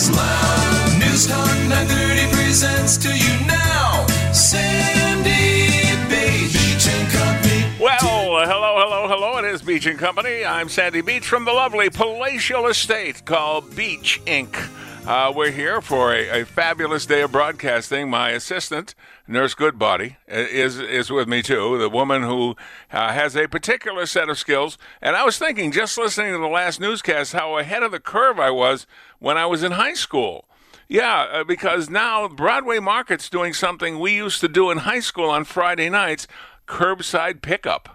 Smile. News Talk 930 presents to you now, Sandy Beach and Company. Well, hello. It is Beach and Company. I'm Sandy Beach from the lovely palatial estate called Beach Inc. We're here for a fabulous day of broadcasting. My assistant, Nurse Goodbody, is with me too, the woman who has a particular set of skills. And I was thinking, just listening to the last newscast, how ahead of the curve I was when I was in high school. Yeah, because now Broadway Market's doing something we used to do in high school on Friday nights, curbside pickup.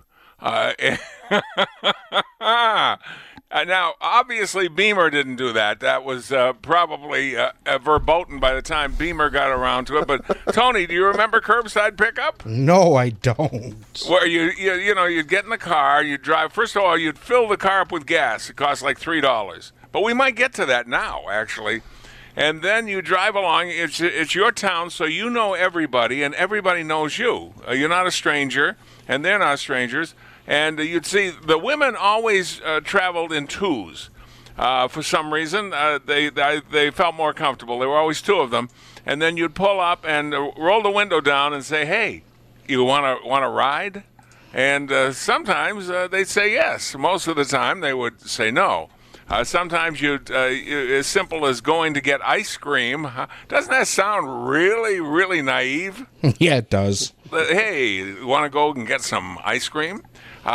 Now, obviously, Beamer didn't do that. That was probably verboten by the time Beamer got around to it. But, Tony, do you remember curbside pickup? No, I don't. Where you'd get in the car, you'd drive. First of all, you'd fill the car up with gas. It cost like $3. But we might get to that now, actually. And then you drive along. It's your town, so you know everybody, and everybody knows you. You're not a stranger, and they're not strangers. And you'd see the women always traveled in twos. For some reason, they felt more comfortable. There were always two of them. And then you'd pull up and roll the window down and say, "Hey, you want to ride?" And sometimes they'd say yes. Most of the time, they would say no. Sometimes as simple as going to get ice cream. Doesn't that sound really, really naive? Yeah, it does. Hey, you want to go and get some ice cream?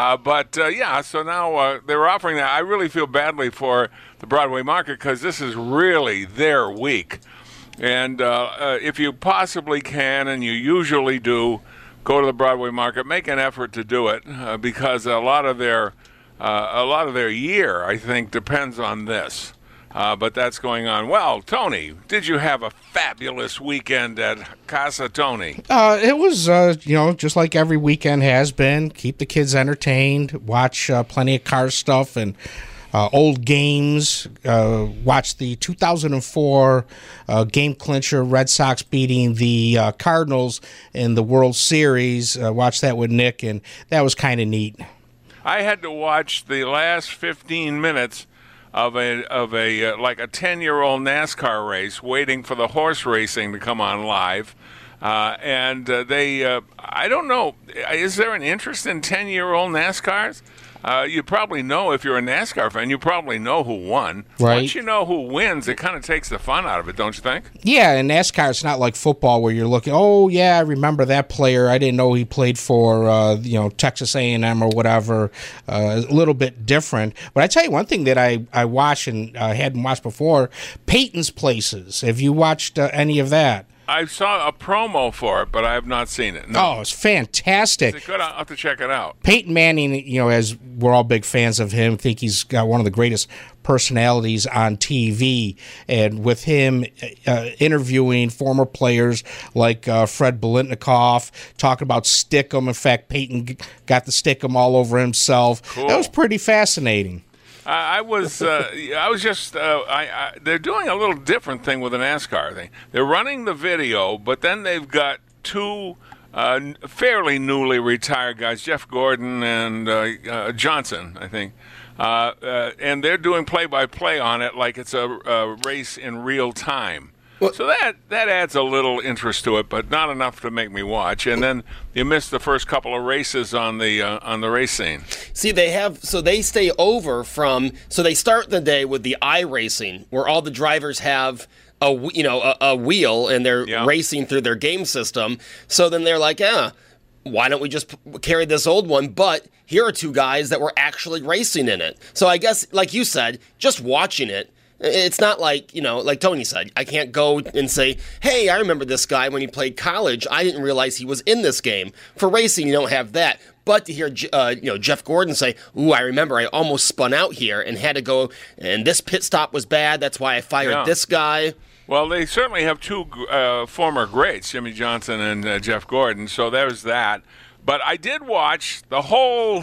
So now they're offering that. I really feel badly for the Broadway Market because this is really their week. And if you possibly can, and you usually do, go to the Broadway Market, make an effort to do it because a lot of their year, I think, depends on this. But that's going on. Well, Tony, did you have a fabulous weekend at Casa Tony? It was, just like every weekend has been. Keep the kids entertained, watch plenty of car stuff and old games. Watch the 2004 game clincher, Red Sox beating the Cardinals in the World Series. Watched that with Nick, and that was kind of neat. I had to watch the last 15 minutes of a 10-year-old NASCAR race, waiting for the horse racing to come on live, and I don't know. Is there an interest in 10-year-old NASCARs? You probably know if you're a NASCAR fan. You probably know who won. Right. Once you know who wins, it kind of takes the fun out of it, don't you think? Yeah, and NASCAR, it's not like football where you're looking, oh, yeah, I remember that player. I didn't know he played for, Texas A&M or whatever. A little bit different. But I tell you one thing that I watched and hadn't watched before, Peyton's Places. Have you watched any of that? I saw a promo for it, but I have not seen it. No. Oh, it's fantastic. Is it good? I'll have to check it out. Peyton Manning, as we're all big fans of him, think he's got one of the greatest personalities on TV. And with him interviewing former players like Fred Biletnikoff, talking about Stickum. In fact, Peyton got the Stickum all over himself. Cool. That was pretty fascinating. They're doing a little different thing with the NASCAR thing. They're running the video, but then they've got two fairly newly retired guys, Jeff Gordon and Johnson, I think, and they're doing play-by-play on it like it's a race in real time. Well, so that adds a little interest to it, but not enough to make me watch. And then you miss the first couple of races on the race scene. See, they stay over so they start the day with the iRacing, where all the drivers have a wheel and they're racing through their game system. So then they're like, why don't we just carry this old one? But here are two guys that were actually racing in it. So I guess, like you said, just watching it, it's not like, like Tony said, I can't go and say, hey, I remember this guy when he played college. I didn't realize he was in this game. For racing, you don't have that. But to hear, Jeff Gordon say, ooh, I remember I almost spun out here and had to go, and this pit stop was bad. That's why I fired this guy. Well, they certainly have two former greats, Jimmy Johnson and Jeff Gordon. So there's that. But I did watch the whole.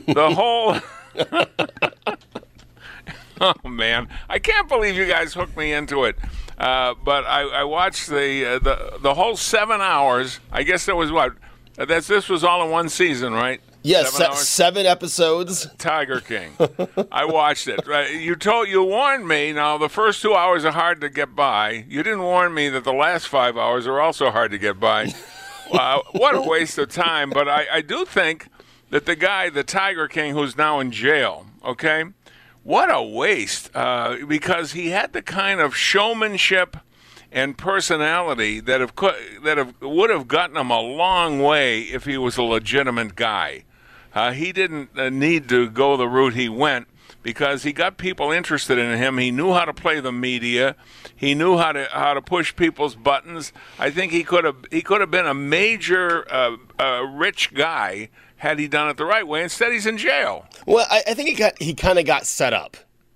Oh, man. I can't believe you guys hooked me into it. But I watched the whole 7 hours. I guess there was this was all in one season, right? Yes, 7 hours? 7 episodes. Tiger King. I watched it. Right. You warned me. Now the first 2 hours are hard to get by. You didn't warn me that the last 5 hours are also hard to get by. What a waste of time. But I do think that the Tiger King, who's now in jail, okay, what a waste, because he had the kind of showmanship and personality that would have gotten him a long way if he was a legitimate guy. He didn't need to go the route he went because he got people interested in him. He knew how to play the media. He knew how to push people's buttons. I think he could have been a major rich guy had he done it the right way. Instead, he's in jail. Well, I think he kind of got set up.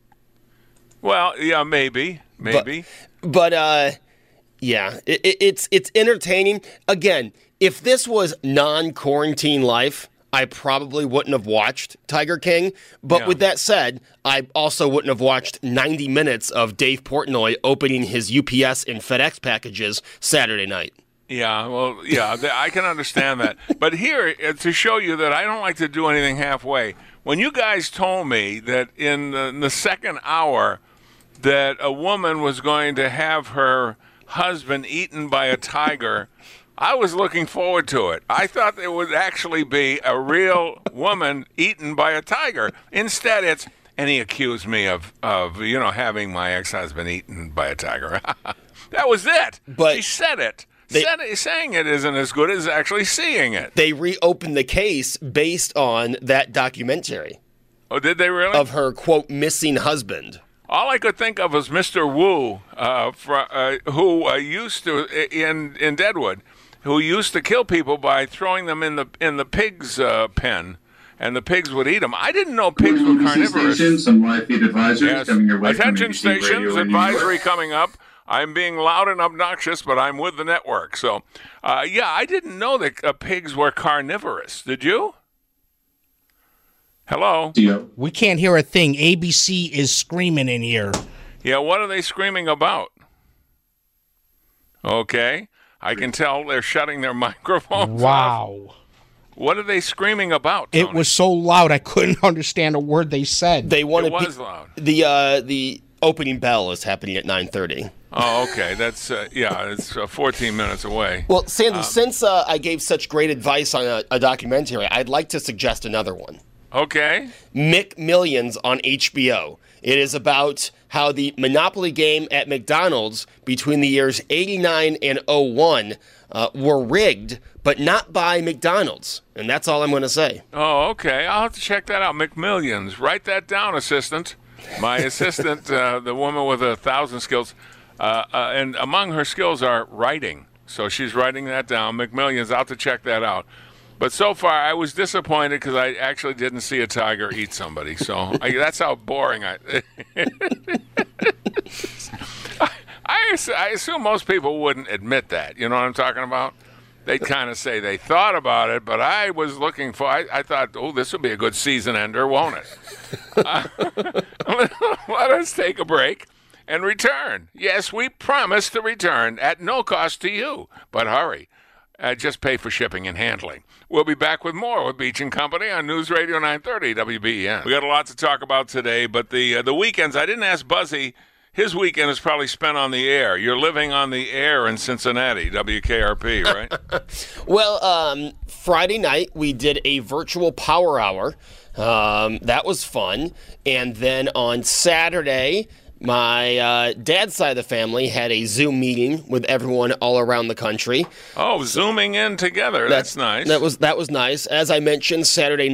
Well, yeah, maybe. But yeah, it's entertaining. Again, if this was non-quarantine life, I probably wouldn't have watched Tiger King. But with that said, I also wouldn't have watched 90 minutes of Dave Portnoy opening his UPS and FedEx packages Saturday night. Yeah, well, yeah, I can understand that. But here, to show you that I don't like to do anything halfway, when you guys told me that in the second hour that a woman was going to have her husband eaten by a tiger, I was looking forward to it. I thought there would actually be a real woman eaten by a tiger. Instead, and he accused me of having my ex-husband eaten by a tiger. That was it. But she said it. Saying it isn't as good as actually seeing it. They reopened the case based on that documentary. Oh, did they really? Of her, quote, missing husband. All I could think of was Mr. Wu, who used to, in Deadwood, who used to kill people by throwing them in the pig's pen, and the pigs would eat them. I didn't know pigs were carnivorous. Stations, some live feed advisors coming your way. Attention from ABC stations, Radio advisory coming up. I'm being loud and obnoxious, but I'm with the network. So, I didn't know that pigs were carnivorous. Did you? Hello? We can't hear a thing. ABC is screaming in here. Yeah, what are they screaming about? Okay. I can tell they're shutting their microphones off. Wow. What are they screaming about, Tony? It was so loud I couldn't understand a word they said. They wanted it was loud. The opening bell is happening at 9:30. Oh, okay. That's it's 14 minutes away. Well, Sandy, since I gave such great advice on a documentary, I'd like to suggest another one. Okay. McMillions on HBO. It is about how the Monopoly game at McDonald's between the years 89 and 01 were rigged, but not by McDonald's. And that's all I'm going to say. Oh, okay. I'll have to check that out. McMillions. Write that down, assistant. My assistant, the woman with 1,000 skills, and among her skills are writing. So she's writing that down. McMillions. I'll have to check that out. But so far, I was disappointed because I actually didn't see a tiger eat somebody. So that's how boring I assume most people wouldn't admit that. You know what I'm talking about? They'd kind of say they thought about it, but I was looking for, I thought, oh, this will be a good season ender, won't it? Let us take a break and return. Yes, we promise to return at no cost to you, but hurry. Just pay for shipping and handling. We'll be back with more with Beach & Company on News Radio 930 WBEN. We got a lot to talk about today, but the weekends, I didn't ask Buzzy. His weekend is probably spent on the air. You're living on the air in Cincinnati, WKRP, right? Well, Friday night we did a virtual power hour. That was fun. And then on Saturday, my dad's side of the family had a Zoom meeting with everyone all around the country. Oh, Zooming in together. That's nice. That was nice. As I mentioned, Saturday,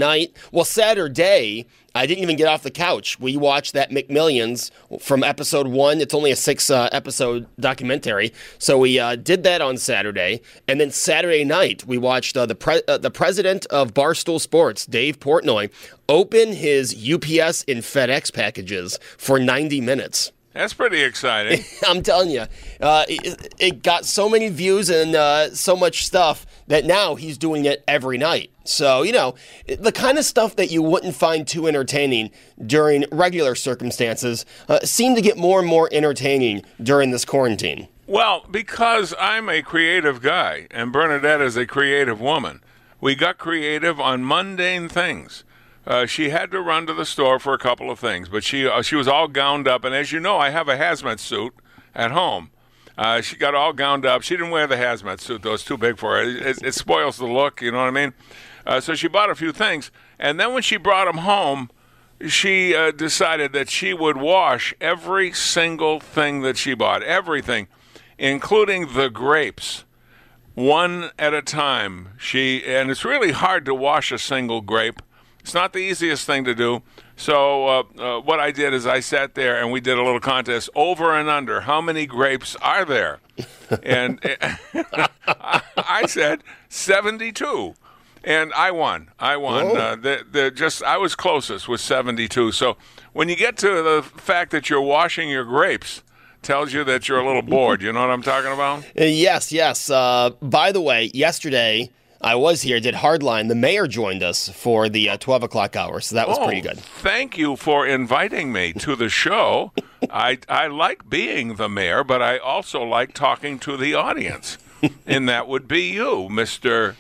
I didn't even get off the couch. We watched that McMillions from episode 1. It's only a 6-episode documentary. So we did that on Saturday. And then Saturday night, we watched the president of Barstool Sports, Dave Portnoy, open his UPS and FedEx packages for 90 minutes. That's pretty exciting. I'm telling you, it got so many views and so much stuff that now he's doing it every night. So, the kind of stuff that you wouldn't find too entertaining during regular circumstances seem to get more and more entertaining during this quarantine. Well, because I'm a creative guy and Bernadette is a creative woman, we got creative on mundane things. She had to run to the store for a couple of things, but she was all gowned up. And as you know, I have a hazmat suit at home. She got all gowned up. She didn't wear the hazmat suit, though. It's too big for her. It spoils the look, you know what I mean? So she bought a few things. And then when she brought them home, she decided that she would wash every single thing that she bought, everything, including the grapes, one at a time. And it's really hard to wash a single grape. It's not the easiest thing to do. So what I did is I sat there and we did a little contest, over and under. How many grapes are there? And I said 72. And I won. I was closest with 72. So when you get to the fact that you're washing your grapes, tells you that you're a little bored. You know what I'm talking about? Yes. By the way, yesterday I was here, did Hardline. The mayor joined us for the 12 o'clock hour, so that was pretty good. Thank you for inviting me to the show. I like being the mayor, but I also like talking to the audience. And that would be you, Mr.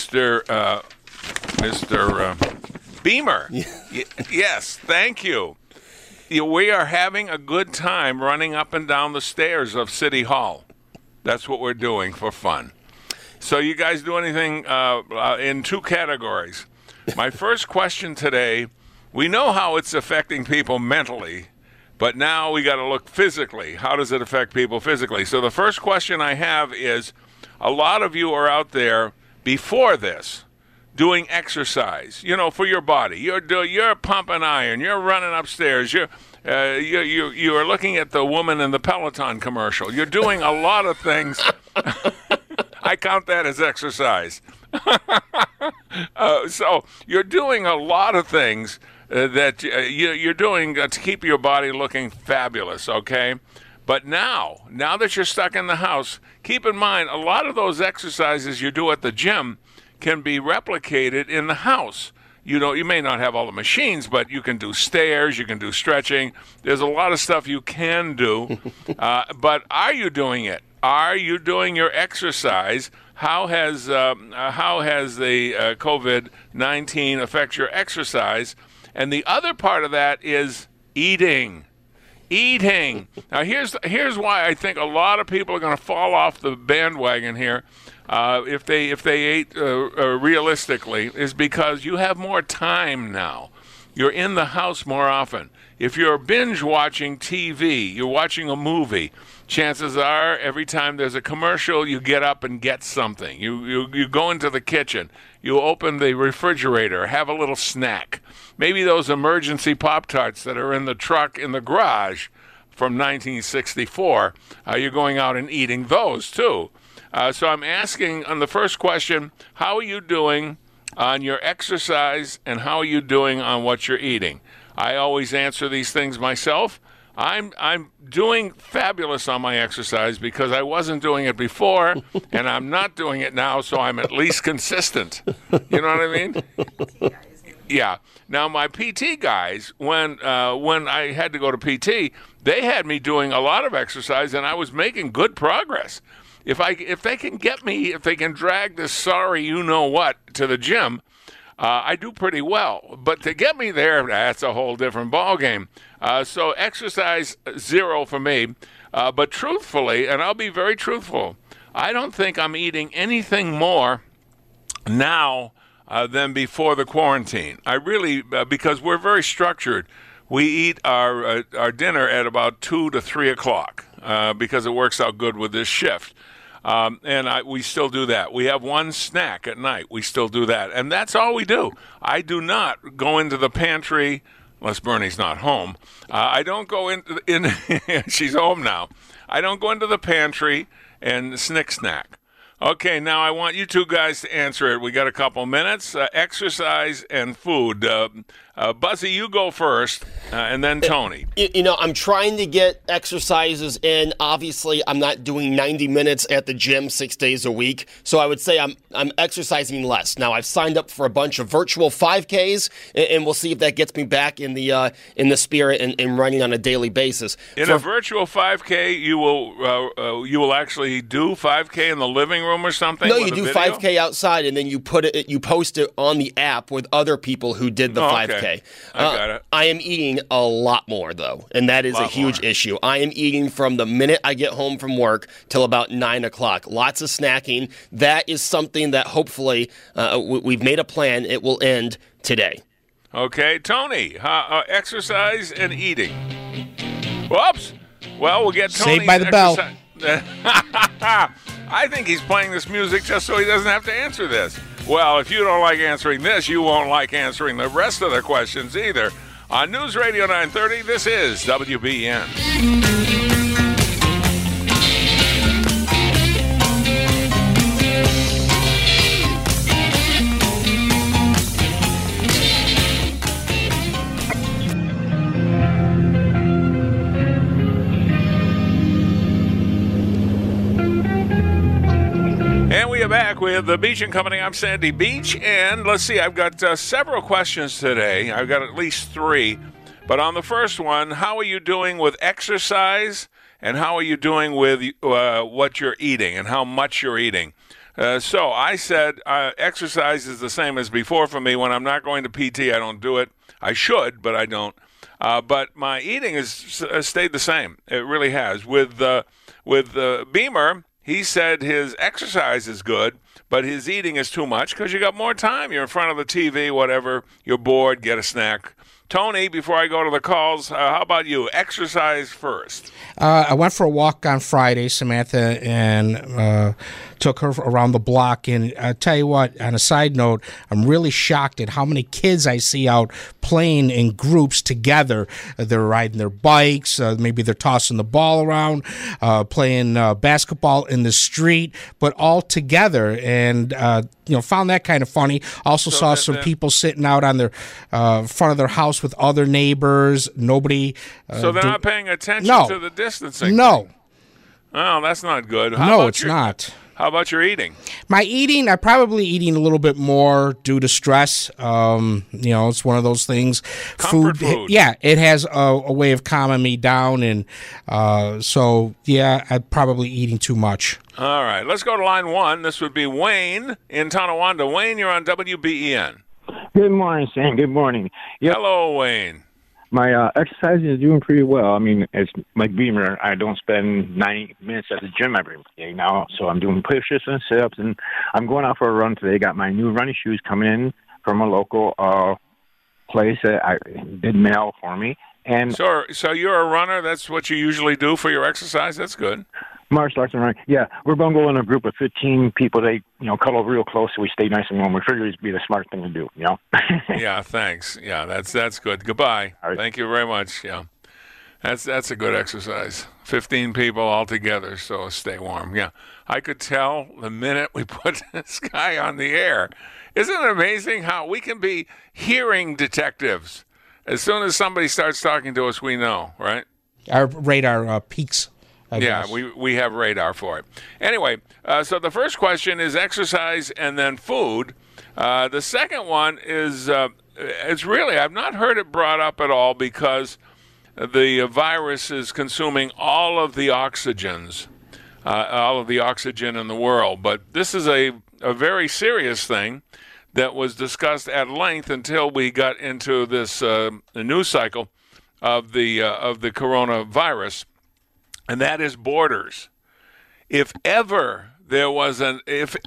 Beamer. Yes, thank you. We are having a good time running up and down the stairs of City Hall. That's what we're doing for fun. So you guys do anything in two categories. My first question today, we know how it's affecting people mentally, but now we got to look physically. How does it affect people physically? So the first question I have is, a lot of you are out there before this doing exercise, for your body. You're pumping iron. You're running upstairs. You are looking at the woman in the Peloton commercial. You're doing a lot of things. I count that as exercise. So you're doing a lot of things that you're doing to keep your body looking fabulous, okay? But now that you're stuck in the house, keep in mind, a lot of those exercises you do at the gym can be replicated in the house. You may not have all the machines, but you can do stairs, you can do stretching. There's a lot of stuff you can do. But are you doing it? Are you doing your exercise? How has the COVID-19 affect your exercise? And the other part of that is eating. Now, here's why I think a lot of people are going to fall off the bandwagon here. If they ate realistically, is because you have more time now. You're in the house more often. If you're binge watching TV, you're watching a movie, chances are every time there's a commercial, you get up and get something. You go into the kitchen, you open the refrigerator, have a little snack. Maybe those emergency Pop-Tarts that are in the truck in the garage from 1964, you're going out and eating those too. So I'm asking on the first question, how are you doing on your exercise and how are you doing on what you're eating? I always answer these things myself. I'm doing fabulous on my exercise because I wasn't doing it before and I'm not doing it now, so I'm at least consistent. You know what I mean? Yeah. Now my PT guys, when I had to go to PT, they had me doing a lot of exercise and I was making good progress. If they can drag this sorry you-know-what to the gym, I do pretty well. But to get me there, that's a whole different ballgame. So exercise 0 for me. But truthfully, and I'll be very truthful, I don't think I'm eating anything more now than before the quarantine. I really, because we're very structured. We eat our dinner at about 2 to 3 o'clock because it works out good with this shift. We still do that. We have one snack at night. We still do that. And that's all we do. I do not go into the pantry, unless Bernie's not home. I don't go in she's home now. I don't go into the pantry and snack. Okay, now I want you two guys to answer it. We got a couple minutes. Exercise and food. Buzzy, you go first, and then Tony. I'm trying to get exercises in. Obviously, I'm not doing 90 minutes at the gym 6 days a week, so I would say I'm exercising less. Now, I've signed up for a bunch of virtual 5Ks, and we'll see if that gets me back in the spirit and running on a daily basis. In a virtual 5K, you will actually do 5K in the living room room or something? No, with you a do video? 5K outside, and then you post it on the app with other people who did the 5K. Okay. I got it. I am eating a lot more though, and that is a huge issue. I am eating from the minute I get home from work till about 9 o'clock. Lots of snacking. That is something that hopefully we've made a plan. It will end today. Okay, Tony, exercise and eating. Whoops. Well, we'll get Tony. Saved by the bell. I think he's playing this music just so he doesn't have to answer this. Well, if you don't like answering this, you won't like answering the rest of the questions either. On News Radio 930, this is WBN. And we are back with the Beach and Company. I'm Sandy Beach, and let's see, I've got several questions today. I've got at least 3. But on the first one, how are you doing with exercise, and how are you doing with what you're eating and how much you're eating? So I said exercise is the same as before for me. When I'm not going to PT, I don't do it. I should, but I don't. But my eating has stayed the same. It really has. With Beamer, he said his exercise is good, but his eating is too much because you got more time. You're in front of the TV, whatever. You're bored, get a snack. Tony, before I go to the calls, how about you? Exercise first. I went for a walk on Friday, Samantha, and took her around the block. And I tell you what, on a side note, I'm really shocked at how many kids I see out playing in groups together. They're riding their bikes, maybe they're tossing the ball around, playing basketball in the street, but all together. And found that kind of funny. Also saw some people sitting out on their front of their house with other neighbors. Nobody. So they're not paying attention to the distancing. No. Thing. Oh, that's not good. No, it's not. How about your eating? My eating, I'm probably eating a little bit more due to stress. It's one of those things. Comfort food. Yeah, it has a way of calming me down. And I'm probably eating too much. All right, let's go to line 1. This would be Wayne in Tonawanda. Wayne, you're on WBEN. Good morning, Sam. Good morning. Yep. Hello, Wayne. My exercise is doing pretty well. I mean, it's like Beamer. I don't spend 90 minutes at the gym every day now, so I'm doing push-ups and sit-ups, and I'm going out for a run today. Got my new running shoes coming in from a local place that I did mail for me. And so you're a runner? That's what you usually do for your exercise? That's good. Martial arts and running. Yeah, we're going to go in a group of 15 people. They, cuddle real close so we stay nice and warm. We figure it'd be the smart thing to do, Yeah, thanks. Yeah, that's good. Goodbye. Right. Thank you very much. Yeah, that's a good exercise. 15 people all together, so stay warm. Yeah, I could tell the minute we put this guy on the air. Isn't it amazing how we can be hearing detectives? As soon as somebody starts talking to us, we know, right? Our radar peaks. Yeah, we have radar for it. Anyway, so the first question is exercise and then food. The second one is, it's really, I've not heard it brought up at all because the virus is consuming all of the oxygen in the world. But this is a very serious thing that was discussed at length until we got into this news cycle of the coronavirus. And that is borders. If ever there was a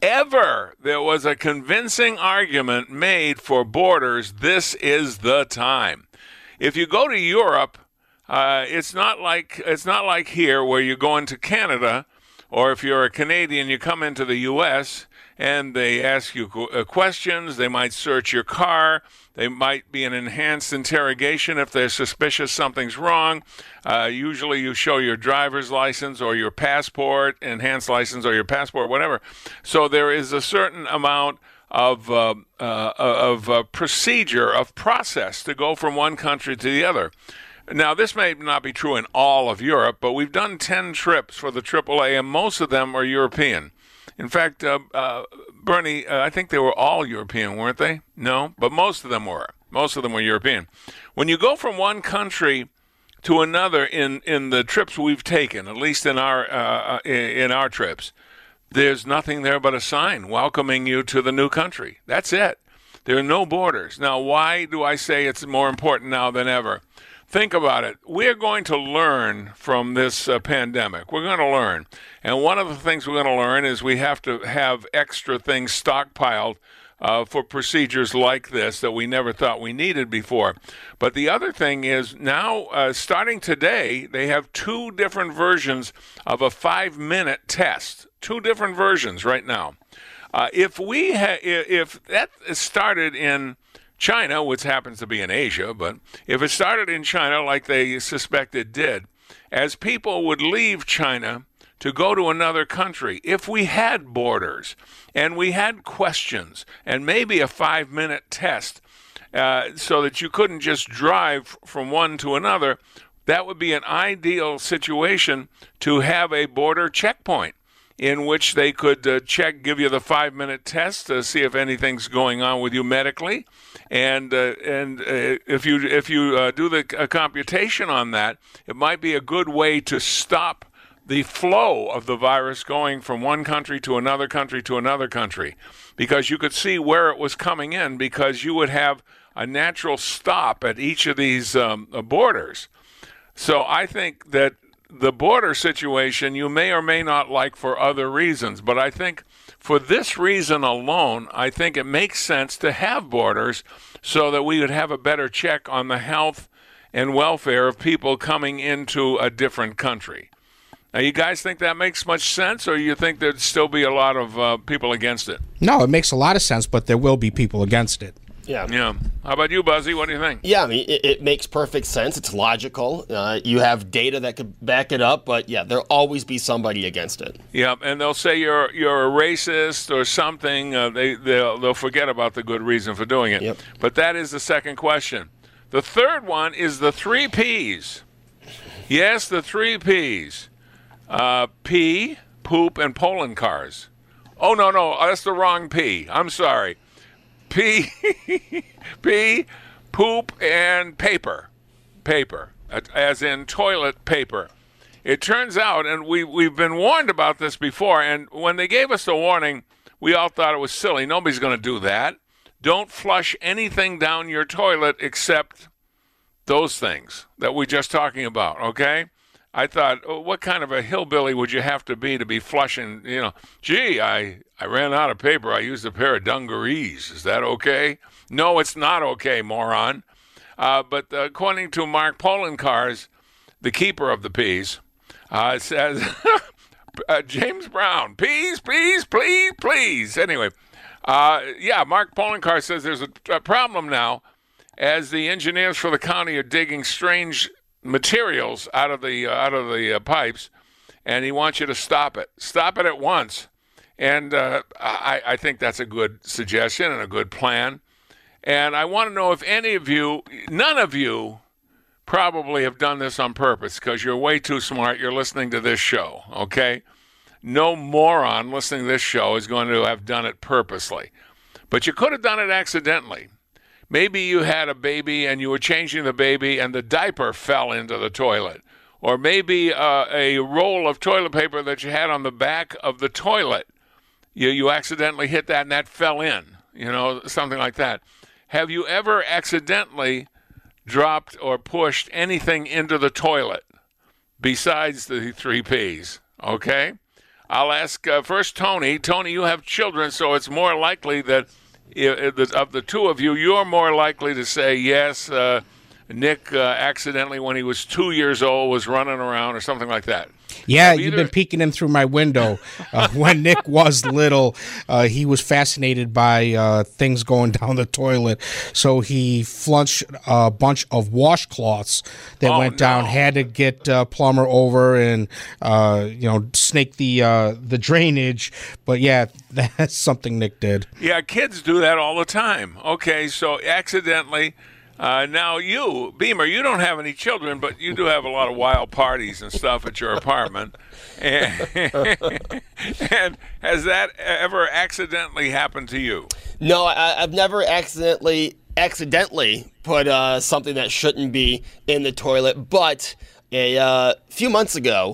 convincing argument made for borders, this is the time. If you go to Europe, it's not like here where you go into Canada, or if you're a Canadian, you come into the U.S. and they ask you questions. They might search your car. They might be an enhanced interrogation if they're suspicious something's wrong. Usually you show your driver's license or your passport, enhanced license or your passport, whatever. So there is a certain amount of procedure, of process to go from one country to the other. Now, this may not be true in all of Europe, but we've done 10 trips for the AAA, and most of them are European. In fact, Bernie, I think they were all European, weren't they? No, but most of them were. Most of them were European. When you go from one country to another in the trips we've taken, at least in our trips, there's nothing there but a sign welcoming you to the new country. That's it. There are no borders. Now, why do I say it's more important now than ever? Think about it. We're going to learn from this pandemic. We're going to learn. And one of the things we're going to learn is we have to have extra things stockpiled for procedures like this that we never thought we needed before. But the other thing is now, starting today, they have 2 different versions of a 5-minute test. 2 different versions right now. If that started in China, which happens to be in Asia, but if it started in China like they suspect it did, as people would leave China to go to another country, if we had borders and we had questions and maybe a 5-minute test so that you couldn't just drive from one to another, that would be an ideal situation to have a border checkpoint in which they could give you the 5-minute test to see if anything's going on with you medically. And if you do the computation on that, it might be a good way to stop the flow of the virus going from one country to another country to another country, because you could see where it was coming in, because you would have a natural stop at each of these borders. So I think that the border situation you may or may not like for other reasons, but I think for this reason alone, I think it makes sense to have borders so that we would have a better check on the health and welfare of people coming into a different country. Now, you guys think that makes much sense, or you think there'd still be a lot of people against it? No, it makes a lot of sense, but there will be people against it. Yeah. How about you, Buzzy? What do you think? Yeah, I mean, it makes perfect sense. It's logical. You have data that could back it up, but yeah, there'll always be somebody against it. Yeah, and they'll say you're a racist or something. They'll forget about the good reason for doing it. Yep. But that is the second question. The third one is the 3 Ps. Yes, the 3 Ps. Pee, poop, and polling cars. Oh, no, that's the wrong P. I'm sorry. Pee, poop, and paper, as in toilet paper. It turns out, and we've been warned about this before, and when they gave us the warning, we all thought it was silly. Nobody's going to do that. Don't flush anything down your toilet except those things that we're just talking about, okay? I thought, what kind of a hillbilly would you have to be flushing, gee, I ran out of paper. I used a pair of dungarees. Is that okay? No, it's not okay, moron. But according to Mark Poloncarz, the keeper of the peas, it says, James Brown, peas, please. Anyway, Mark Poloncarz says there's a problem now as the engineers for the county are digging strange materials out of the pipes, and he wants you to stop it at once. And I think that's a good suggestion and a good plan. And I want to know if none of you probably have done this on purpose, because you're way too smart. You're listening to this show, okay? No moron listening to this show is going to have done it purposely. But you could have done it accidentally. Maybe you had a baby and you were changing the baby and the diaper fell into the toilet. Or maybe a roll of toilet paper that you had on the back of the toilet. You accidentally hit that and that fell in, something like that. Have you ever accidentally dropped or pushed anything into the toilet besides the 3 Ps? Okay? I'll ask first Tony. Tony, you have children, so it's more likely that of the two of you, you're more likely to say yes. Nick accidentally, when he was 2 years old, was running around or something like that. Yeah, you've been peeking in through my window. When Nick was little, he was fascinated by things going down the toilet. So he flushed a bunch of washcloths that went down, had to get plumber over and, snake the drainage. But yeah, that's something Nick did. Yeah, kids do that all the time. Okay, so accidentally... now you, Beamer, you don't have any children, but you do have a lot of wild parties and stuff at your apartment. And has that ever accidentally happened to you? No, I've never accidentally put something that shouldn't be in the toilet. But a few months ago,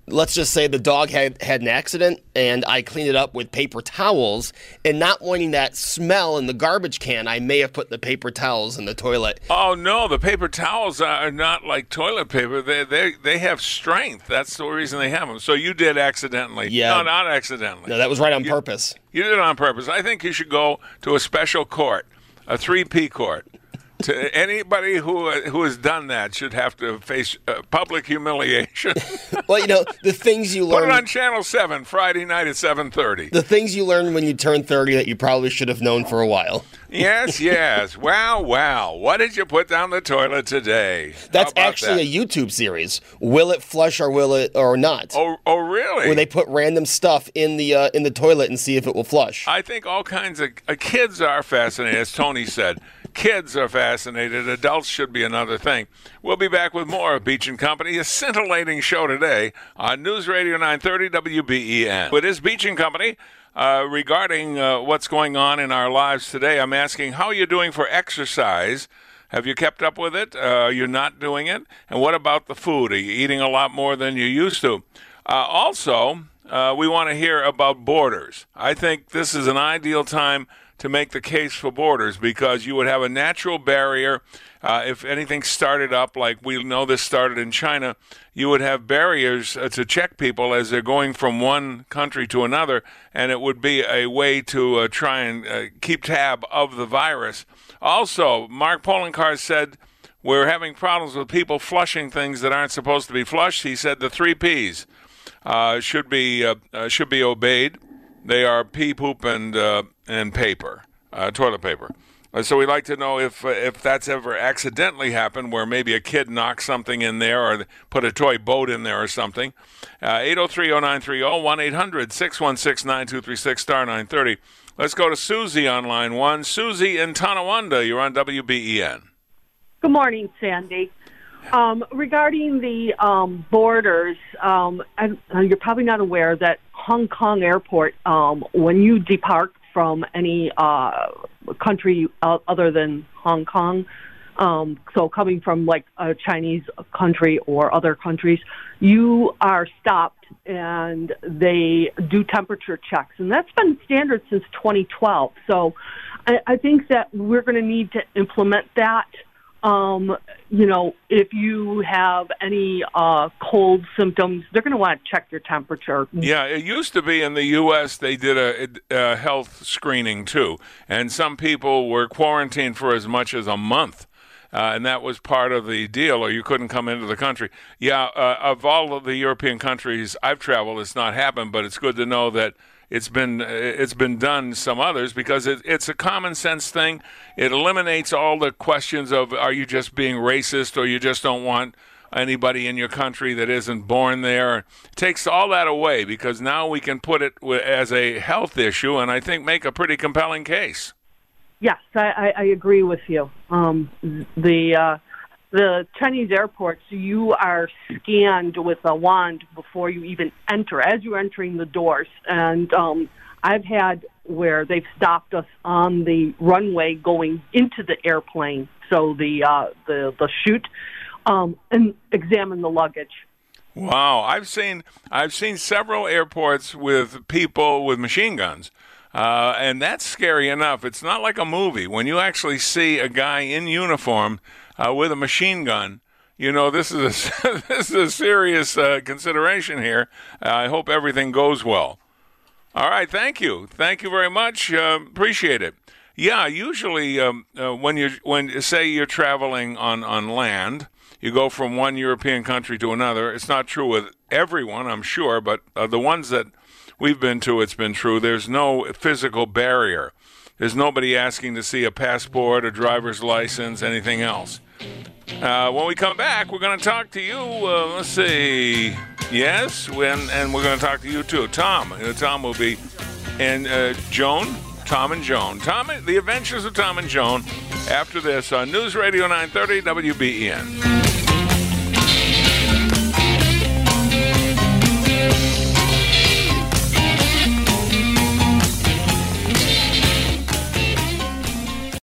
let's just say the dog had an accident and I cleaned it up with paper towels, and not wanting that smell in the garbage can, I may have put the paper towels in the toilet. Oh, no, the paper towels are not like toilet paper. They have strength. That's the reason they have them. So you did accidentally. Yeah. No, not accidentally. No, that was right on purpose. You did it on purpose. I think you should go to a special court, a 3P court. To anybody who has done that should have to face public humiliation. Well, the things you learn. Put it on Channel 7 Friday night at 7:30. The things you learn when you turn 30 that you probably should have known for a while. Yes. Wow. What did you put down the toilet today? That's actually a YouTube series. Will it flush or will it or not? Oh, really? Where they put random stuff in the toilet and see if it will flush. I think all kinds of kids are fascinated, as Tony said. Kids are fascinated. Adults should be another thing. We'll be back with more of Beach & Company, a scintillating show today on News Radio 930 WBEN. It is Beach & Company. Regarding what's going on in our lives today, I'm asking, how are you doing for exercise? Have you kept up with it? You're not doing it? And what about the food? Are you eating a lot more than you used to? Also, we want to hear about borders. I think this is an ideal time to make the case for borders, because you would have a natural barrier. If anything started up, like we know this started in China, you would have barriers to check people as they're going from one country to another, and it would be a way to try and keep tab of the virus. Also, Mark Poloncarz said we're having problems with people flushing things that aren't supposed to be flushed. He said the 3 Ps should be obeyed. They are pee, poop, and paper, toilet paper. So we'd like to know if that's ever accidentally happened, where maybe a kid knocked something in there or put a toy boat in there or something. 803-0930, 1-800-616-9236, star 930. Let's go to Susie on line 1. Susie in Tonawanda, you're on WBEN. Good morning, Sandy. Regarding the borders, and you're probably not aware that Hong Kong Airport, when you depart from any country other than Hong Kong, so coming from like a Chinese country or other countries, you are stopped and they do temperature checks. And that's been standard since 2012. So I think that we're going to need to implement that. If you have any cold symptoms, they're going to want to check your temperature. Yeah, it used to be in the U.S. they did a health screening, too. And some people were quarantined for as much as a month. And that was part of the deal, or you couldn't come into the country. Yeah, of all of the European countries I've traveled, it's not happened, but it's good to know that it's been done some others, because it's a common sense thing. It eliminates all the questions of, are you just being racist, or you just don't want anybody in your country that isn't born there. It takes all that away, because now we can put it as a health issue, and I think make a pretty compelling case. Yes, I agree with you. The Chinese airports, you are scanned with a wand before you even enter, as you're entering the doors. And I've had where they've stopped us on the runway going into the airplane, so the chute, and examine the luggage. Wow, I've seen several airports with people with machine guns. And that's scary enough. It's not like a movie. When you actually see a guy in uniform with a machine gun, this is a serious consideration here. I hope everything goes well. All right, thank you. Thank you very much. Appreciate it. Yeah, usually when say you're traveling on land, you go from one European country to another. It's not true with everyone, I'm sure, but the ones that we've been to, it's been true. There's no physical barrier. There's nobody asking to see a passport, a driver's license, anything else. When we come back, we're going to talk to you. Let's see. Yes, and we're going to talk to you too. Tom will be, and Joan, Tom and Joan. The Adventures of Tom and Joan, after this on News Radio 930 WBEN.